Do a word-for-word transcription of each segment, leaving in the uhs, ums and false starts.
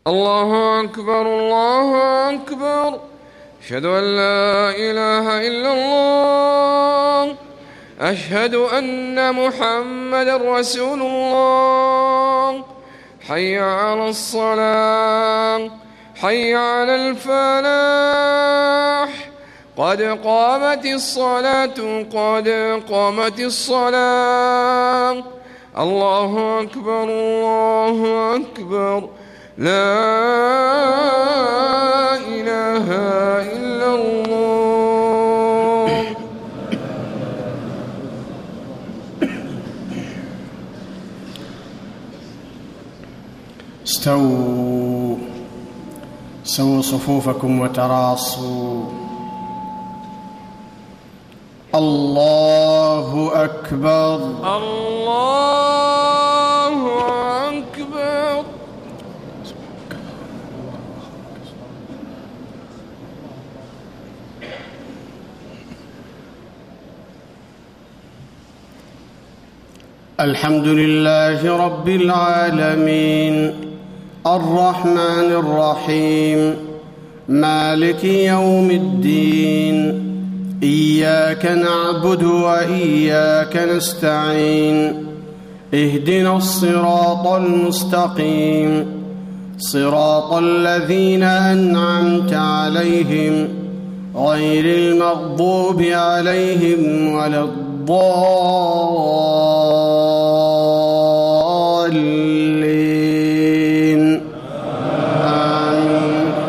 الله أكبر الله أكبر. أشهد أن لا إله إلا الله. أشهد أن محمدا رسول الله. حي على الصلاة، حي على الفلاح. قد قامت الصلاة، قد قامت الصلاة. الله أكبر الله أكبر. لا إله إلا الله. استووا سووا صفوفكم وتراصوا. الله أكبر الله أكبر. الحمد لله رب العالمين، الرحمن الرحيم، مالك يوم الدين. إياك نعبد وإياك نستعين. اهدنا الصراط المستقيم، صراط الذين أنعمت عليهم غير المغضوب عليهم ولا الضالين. آمين.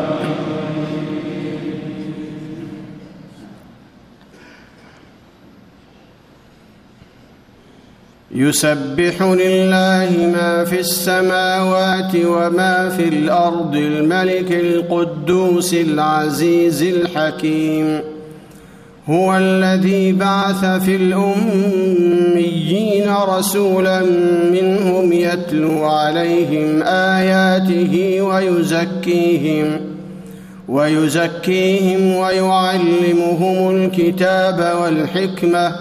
يسبح لله ما في السماوات وما في الأرض، الملك القدوس العزيز الحكيم. هو الذي بعث في الأميين رسولا منهم يتلو عليهم آياته ويزكيهم ويزكيهم ويعلمهم الكتاب والحكمة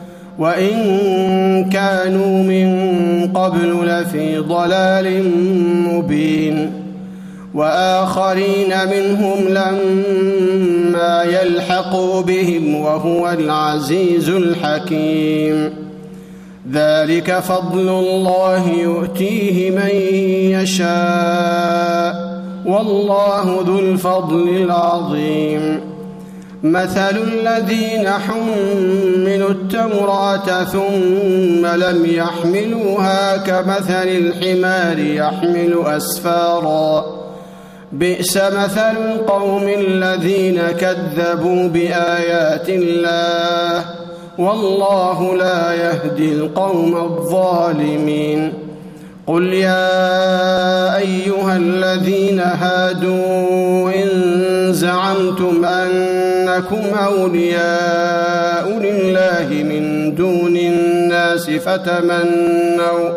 وإن كانوا من قبل لفي ضلال مبين. وآخرين منهم لما يلحقوا بهم وهو العزيز الحكيم. ذلك فضل الله يؤتيه من يشاء والله ذو الفضل العظيم. مثل الذين حملوا التوراة ثم لم يحملوها كمثل الحمار يحمل أسفارا. بئس مثل القوم الذين كذبوا بآيات الله والله لا يهدي القوم الظالمين. قل يا أيها الذين هادوا إن زعمتم أنكم أولياء لله من دون الناس فتمنوا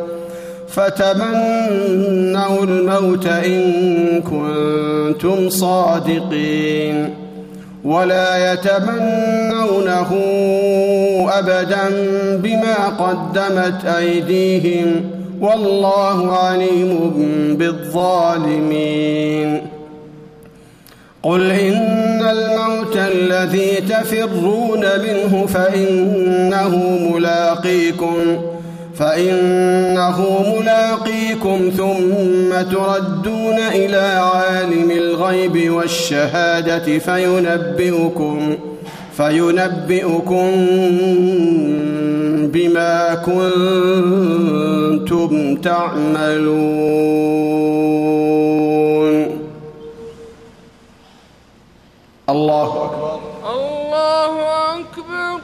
فتمنوا الموت إن كنتم صادقين ولا يتمنونه أبدا بما قدمت أيديهم والله عليم بالظالمين. قل إن الموت الذي تفرون منه فإنه ملاقيكم فإنه ملاقيكم ثم تردون إلى عالم الغيب والشهادة فينبئكم فينبئكم بما كنتم تعملون. الله أكبر الله أكبر.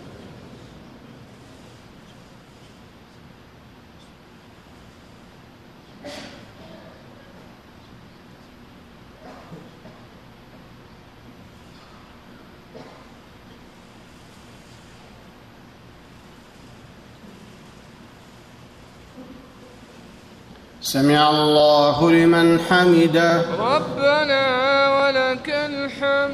سمع الله لمن حمده. ربنا ولك الحمد.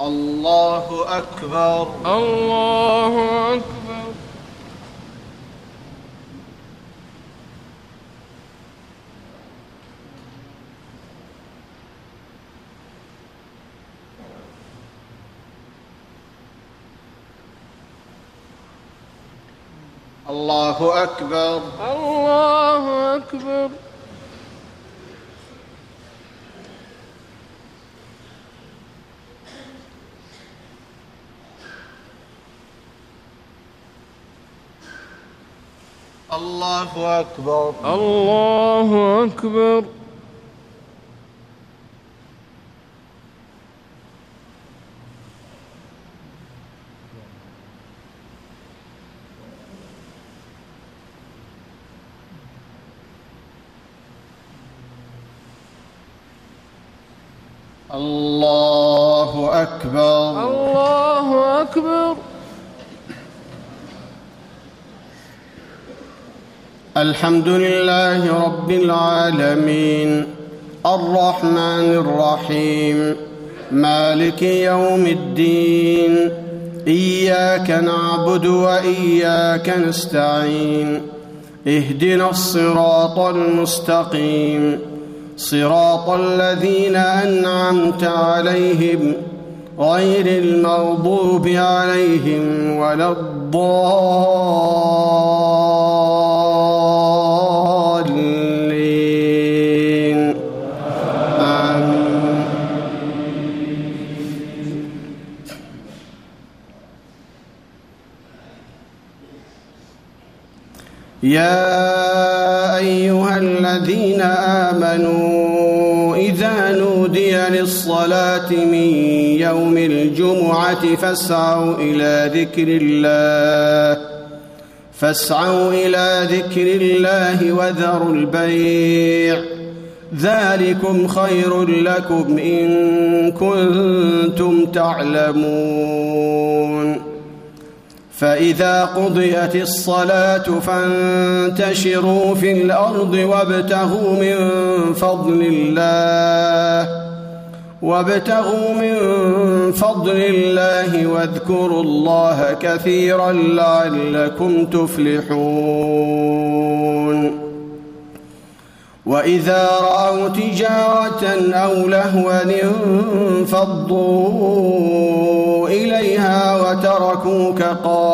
الله أكبر. الله أكبر. الله أكبر. الله أكبر. الله أكبر. الله أكبر. الله أكبر. الله أكبر. الحمد لله رب العالمين الرحمن الرحيم مالك يوم الدين إياك نعبد وإياك نستعين اهدنا الصراط المستقيم صراط الذين أنعمت عليهم غير المغضوب عليهم ولا الضالين آمين. يا أيها الذين آمنوا إذا نودي للصلاة من يوم الجمعة فاسعوا إلى ذكر الله فاسعوا إلى ذكر الله وذروا البيع ذلكم خير لكم إن كنتم تعلمون. فإذا قضيت الصلاة فانتشروا في الأرض وابتغوا من فضل الله وابتغوا من فضل الله واذكروا الله كثيرا لعلكم تفلحون. وإذا رأوا تجارة أو لهوا انفضوا إليها وتركوك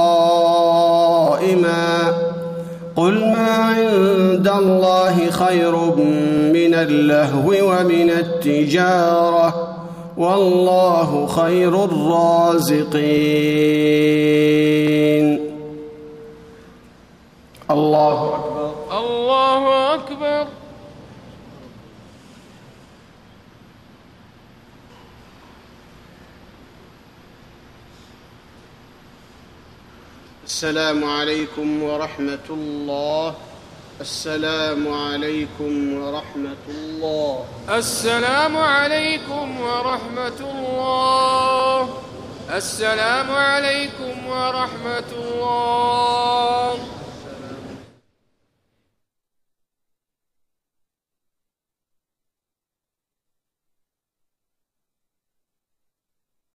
قائما قل ما عند الله خير من اللهو ومن التجارة والله خير الرازقين. الله أكبر. الله أكبر. السلام عليكم ورحمة الله. السلام عليكم ورحمة الله. السلام عليكم ورحمة الله. السلام عليكم ورحمة الله.